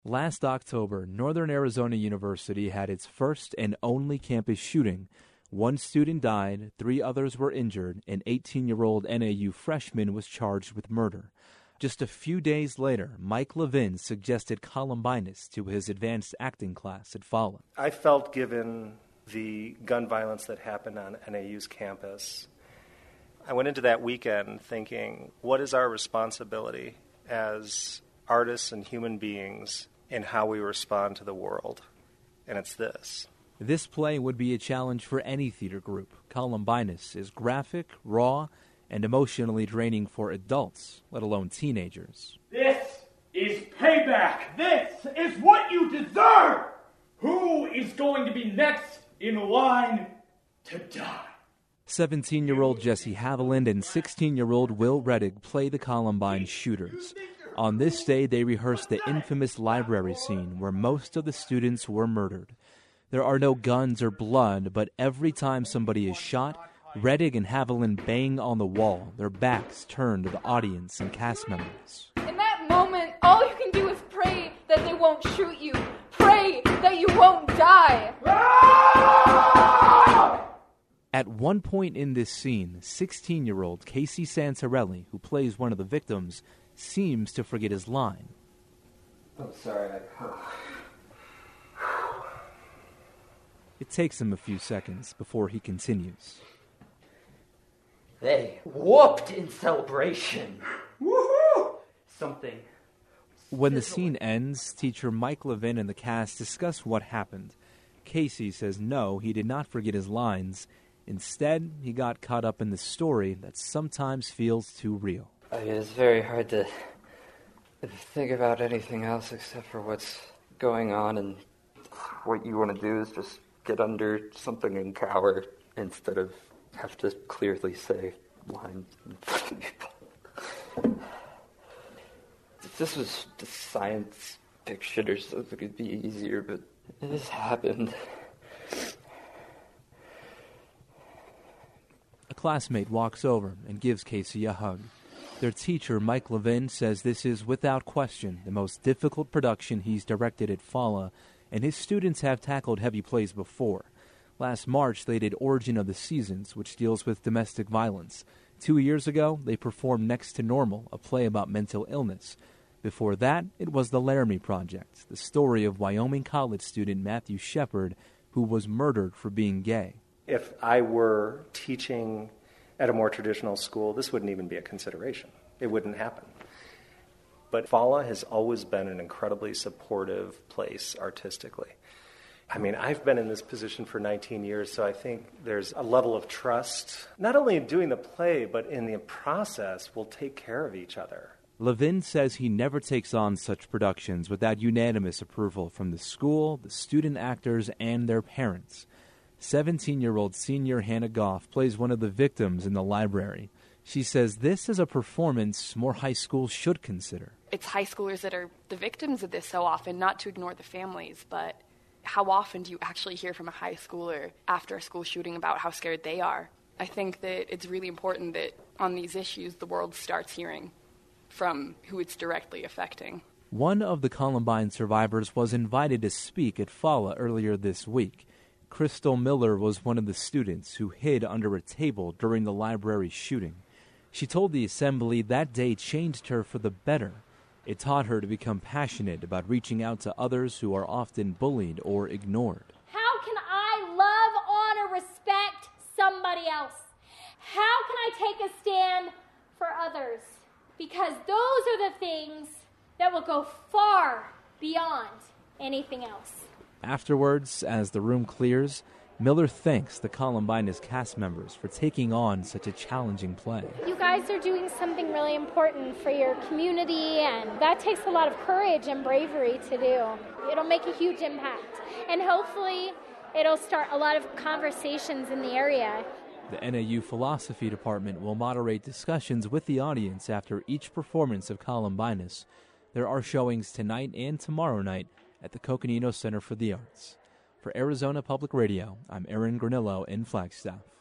Last October, Northern Arizona University had its first and only campus shooting. One student died, 3 others were injured, and 18-year-old NAU freshman was charged with murder. Just a few days later, Mike Levin suggested Columbinus to his advanced acting class at Fala. I felt, given the gun violence that happened on NAU's campus, I went into that weekend thinking, what is our responsibility as artists and human beings in how we respond to the world? And it's this. This play would be a challenge for any theater group. Columbinus is graphic, raw, and emotionally draining for adults, let alone teenagers. This is payback. This is what you deserve. Who is going to be next in line to die? 17-year-old Jesse Haviland and 16-year-old Will Reddick play the Columbine shooters. On this day, they rehearsed the infamous library scene where most of the students were murdered. There are no guns or blood, but every time somebody is shot, Reddick and Haviland bang on the wall, their backs turned to the audience and cast members. In that moment, all you can do is pray that they won't shoot you. Pray that you won't die. At one point in this scene, 16-year-old Casey Santarelli, who plays one of the victims, seems to forget his line. I'm sorry. It takes him a few seconds before he continues. They whooped in celebration. Woohoo! Something. When the scene ends, teacher Mike Levin and the cast discuss what happened. Casey says no, he did not forget his lines. Instead, he got caught up in the story that sometimes feels too real. It's very hard to think about anything else except for what's going on, and what you want to do is just get under something and cower instead of have to clearly say lines in front of people. If this was just science fiction or something, it'd be easier, but this happened. A classmate walks over and gives Casey a hug. Their teacher, Mike Levin, says this is, without question, the most difficult production he's directed at Fala, and his students have tackled heavy plays before. Last March, they did Origin of the Seasons, which deals with domestic violence. 2 years ago, they performed Next to Normal, a play about mental illness. Before that, it was The Laramie Project, the story of Wyoming college student Matthew Shepard, who was murdered for being gay. If I were teaching at a more traditional school, this wouldn't even be a consideration. It wouldn't happen. But Fala has always been an incredibly supportive place artistically. I mean, I've been in this position for 19 years, so I think there's a level of trust, not only in doing the play, but in the process, we'll take care of each other. Levin says he never takes on such productions without unanimous approval from the school, the student actors, and their parents. 17-year-old senior Hannah Goff plays one of the victims in the library. She says this is a performance more high schools should consider. It's high schoolers that are the victims of this so often, not to ignore the families, but how often do you actually hear from a high schooler after a school shooting about how scared they are? I think that it's really important that on these issues the world starts hearing from who it's directly affecting. One of the Columbine survivors was invited to speak at Fala earlier this week. Crystal Miller was one of the students who hid under a table during the library shooting. She told the assembly that day changed her for the better. It taught her to become passionate about reaching out to others who are often bullied or ignored. How can I love, honor, respect somebody else? How can I take a stand for others? Because those are the things that will go far beyond anything else. Afterwards, as the room clears, Miller thanks the Columbinus cast members for taking on such a challenging play. You guys are doing something really important for your community, and that takes a lot of courage and bravery to do. It'll make a huge impact, and hopefully it'll start a lot of conversations in the area. The NAU Philosophy Department will moderate discussions with the audience after each performance of Columbinus. There are showings tonight and tomorrow night at the Coconino Center for the Arts. For Arizona Public Radio, I'm Aaron Granillo in Flagstaff.